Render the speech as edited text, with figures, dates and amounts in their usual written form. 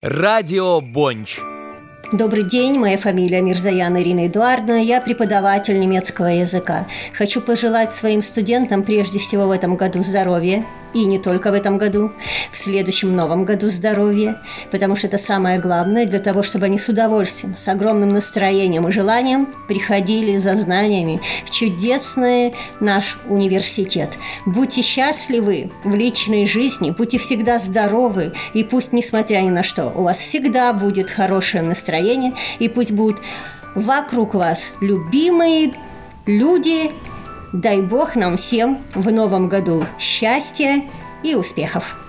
Радио Бонч. Добрый день, моя фамилия Мирзаян Ирина Эдуардовна, я преподаватель немецкого языка. Хочу пожелать своим студентам прежде всего в этом году здоровья, и не только в этом году, в следующем новом году здоровья, потому что это самое главное для того, чтобы они с удовольствием, с огромным настроением и желанием приходили за знаниями в чудесный наш университет. Будьте счастливы в личной жизни, будьте всегда здоровы, и пусть, несмотря ни на что, у вас всегда будет хорошее настроение, и пусть будут вокруг вас любимые люди. Дай Бог нам всем в новом году счастья и успехов!